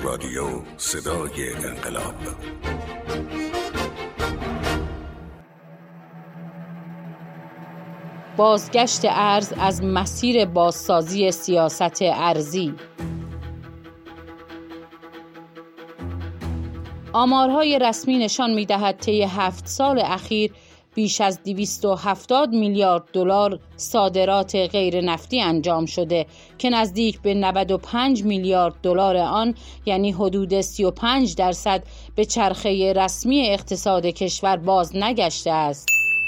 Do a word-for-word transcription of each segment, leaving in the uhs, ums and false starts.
رادیو صدای انقلاب. بازگشت ارز از مسیر بازسازی سیاست ارزی. آمارهای رسمی نشان می‌دهد طی هفت سال اخیر بیش از دویست و هفتاد میلیارد دلار صادرات غیر نفتی انجام شده که نزدیک به نود و پنج میلیارد دلار آن، یعنی حدود سی و پنج درصد، به چرخه رسمی اقتصاد کشور باز نگشته است.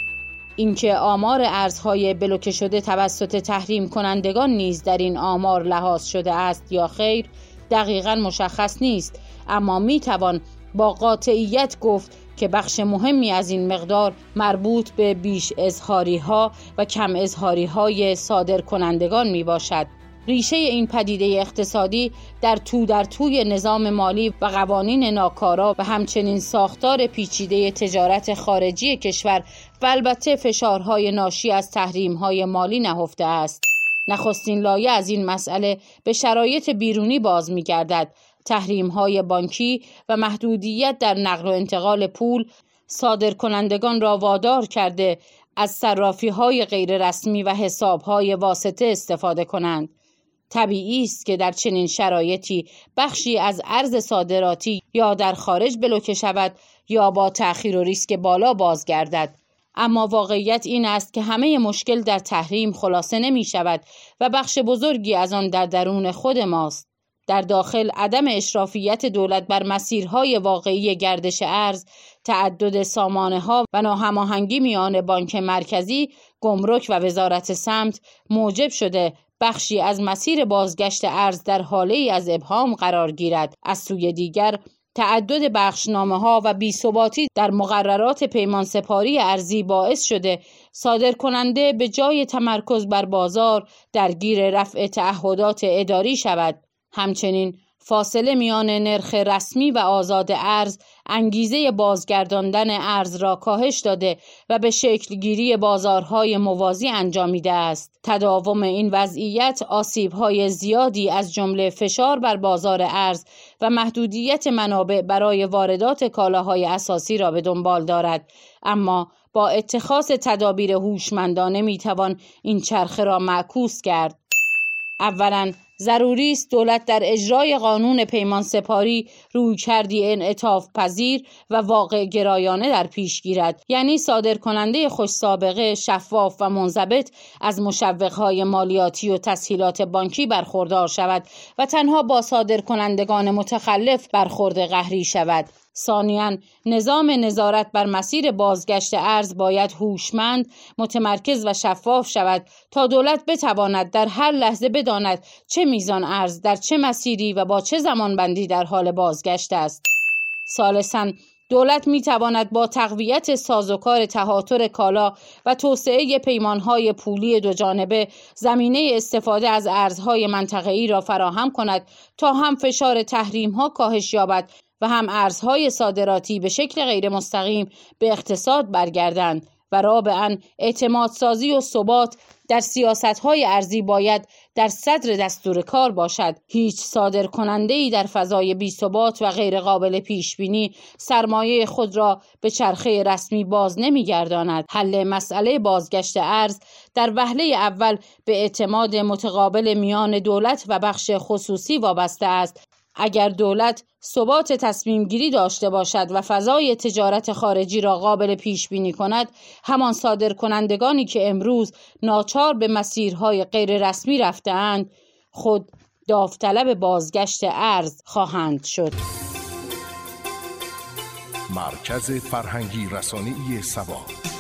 اینکه آمار ارزهای بلوکه شده توسط تحریم کنندگان نیز در این آمار لحاظ شده است یا خیر دقیقاً مشخص نیست، اما میتوان با قاطعیت گفت که بخش مهمی از این مقدار مربوط به بیش اظهاری ها و کم اظهاری های صادر کنندگان می باشد. ریشه این پدیده اقتصادی در تو در توی نظام مالی و قوانین ناکارا و همچنین ساختار پیچیده تجارت خارجی کشور و البته فشارهای ناشی از تحریم‌های مالی نهفته است. نخستین لایه از این مسئله به شرایط بیرونی باز می‌گردد. تحریم‌های بانکی و محدودیت در نقل و انتقال پول صادرکنندگان را وادار کرده از صرافی‌های غیر رسمی و حساب‌های واسطه استفاده کنند. طبیعی است که در چنین شرایطی بخشی از ارز صادراتی یا در خارج بلوکه شود یا با تأخیر و ریسک بالا بازگردد. اما واقعیت این است که همه مشکل در تحریم خلاصه نمی شود و بخش بزرگی از آن در درون خود ماست. در داخل عدم اشرافیت دولت بر مسیرهای واقعی گردش ارز، تعدد سامانه‌ها و ناهماهنگی میان بانک مرکزی، گمرک و وزارت سمت موجب شده بخشی از مسیر بازگشت ارز در حاله‌ای از ابهام قرار گیرد. از سوی دیگر تعدد بخشنامه‌ها و بی‌ثباتی در مقررات پیمانسپاری ارزی باعث شده صادرکننده به جای تمرکز بر بازار درگیر رفع تعهدات اداری شود. همچنین فاصله میان نرخ رسمی و آزاد ارز انگیزه بازگرداندن ارز را کاهش داده و به شکلگیری بازارهای موازی انجامیده است. تداوم این وضعیت آسیب‌های زیادی از جمله فشار بر بازار ارز و محدودیت منابع برای واردات کالاهای اساسی را به دنبال دارد، اما با اتخاذ تدابیر هوشمندانه میتوان این چرخه را معکوس کرد. اولاً ضروری است دولت در اجرای قانون پیمان سپاری رویکردی انعطاف پذیر و واقع گرایانه در پیش گیرد، یعنی صادرکننده خوش سابقه، شفاف و منضبط از مشوق‌های مالیاتی و تسهیلات بانکی برخوردار شود و تنها با صادرکنندگان متخلف برخورد قهری شود. ثانیاً نظام نظارت بر مسیر بازگشت ارز باید هوشمند، متمرکز و شفاف شود تا دولت بتواند در هر لحظه بداند چه میزان ارز در چه مسیری و با چه زمانبندی در حال بازگشت است. ثالثاً دولت می تواند با تقویت سازوکار تهاتر کالا و توسعه پیمانهای پولی دو جانبه زمینه استفاده از ارزهای منطقه‌ای را فراهم کند تا هم فشار تحریم‌ها کاهش یابد و هم ارزهای صادراتی به شکل غیر مستقیم به اقتصاد برگردند. و رابعاً اعتماد سازی و ثبات در سیاست‌های ارزی باید در صدر دستور کار باشد. هیچ صادرکننده‌ای در فضای بی‌ثبات و غیر قابل پیش‌بینی سرمایه خود را به چرخه رسمی باز نمی‌گرداند. حل مسئله بازگشت ارز در وهله اول به اعتماد متقابل میان دولت و بخش خصوصی وابسته است. اگر دولت ثبات تصمیم گیری داشته باشد و فضای تجارت خارجی را قابل پیش بینی کند، همان صادرکنندگانی که امروز ناچار به مسیرهای غیر رسمی رفته‌اند خود داوطلب بازگشت ارز خواهند شد. مرکز فرهنگی رسانه‌ای سبا.